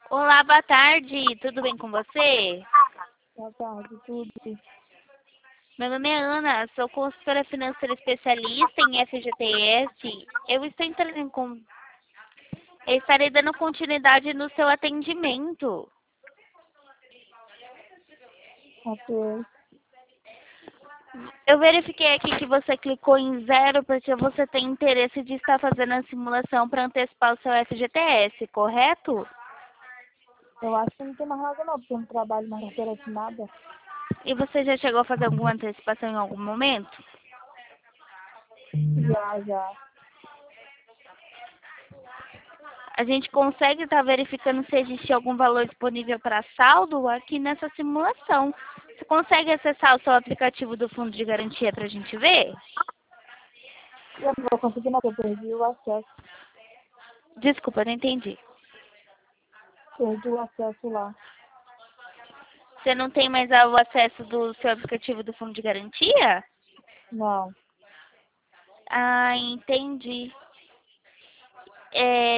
Olá, boa tarde. Tudo bem com você? Boa tarde, tudo. Meu nome é Ana, sou consultora financeira especialista em FGTS. Eu estarei dando continuidade no seu atendimento. Ok. Eu verifiquei aqui que você clicou em zero porque você tem interesse de estar fazendo a simulação para antecipar o seu FGTS, correto? Eu acho que não tem mais nada não, porque eu não trabalho na carteira assinada. E você já chegou a fazer alguma antecipação em algum momento? Já. A gente consegue estar verificando se existe algum valor disponível para saldo aqui nessa simulação. Você consegue acessar o seu aplicativo do Fundo de Garantia para a gente ver? Eu não vou conseguir não, porque eu perdi o acesso. Desculpa, não entendi. Perdi o acesso lá. Você não tem mais o acesso do seu aplicativo do Fundo de Garantia? Não. Ah, entendi.